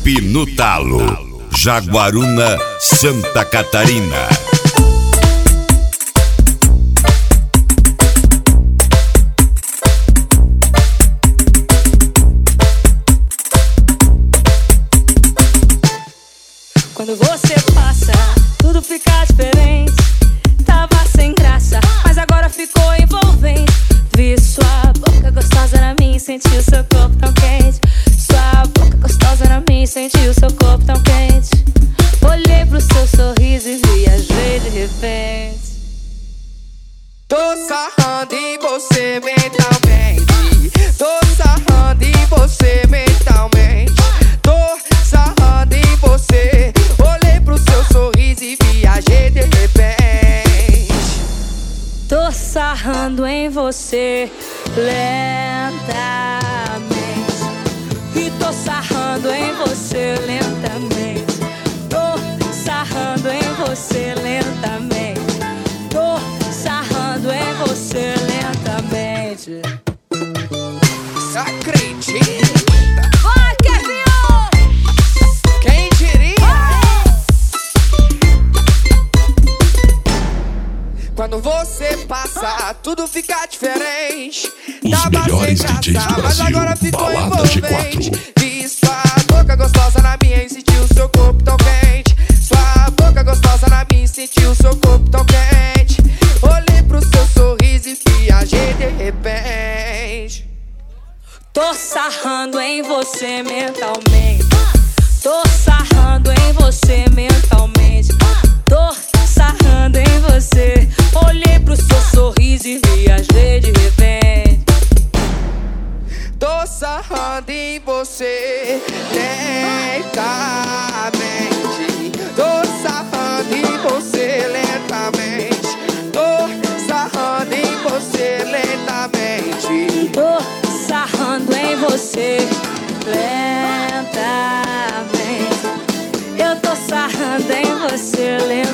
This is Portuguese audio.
Equipe no Talo, Jaguaruna, Santa Catarina. Quando você passa, tudo fica diferente. Tava sem graça, mas agora ficou envolvente. Vi sua boca gostosa na minha e senti o seu corpo tão quente. Sua boca gostosa na minha e senti o seu corpo tão quente. Olhei pro seu sorriso e viajei de repente. Tô sarrando em você mentalmente. Tô sarrando em você mentalmente. Tô sarrando em você. Olhei pro seu sorriso e viajei de repente. Tô sarrando em você lentamente. E tô sarrando em você lentamente. Tô sarrando em você lentamente. Tô sarrando em você lentamente. Acredita? Vai, Kevinho! Quem diria? Quando você passa, tudo fica diferente. Os melhores DJs do mas Brasil, agora ficou Balada envolvente. G4. Vi sua boca gostosa na minha e senti o seu corpo tão quente. Sua boca gostosa na minha e senti o seu corpo tão quente. Olhei pro seu sorriso e viajei de repente. Tô sarrando em você mentalmente. Tô sarrando em você mentalmente. Tô sarrando em você. Olhei pro seu sorriso e viajei de repente. Tô sarrando em você lentamente. Tô sarrando em você lentamente. Tô sarrando em você lentamente. Tô sarrando em você lentamente. Eu tô sarrando em você lentamente.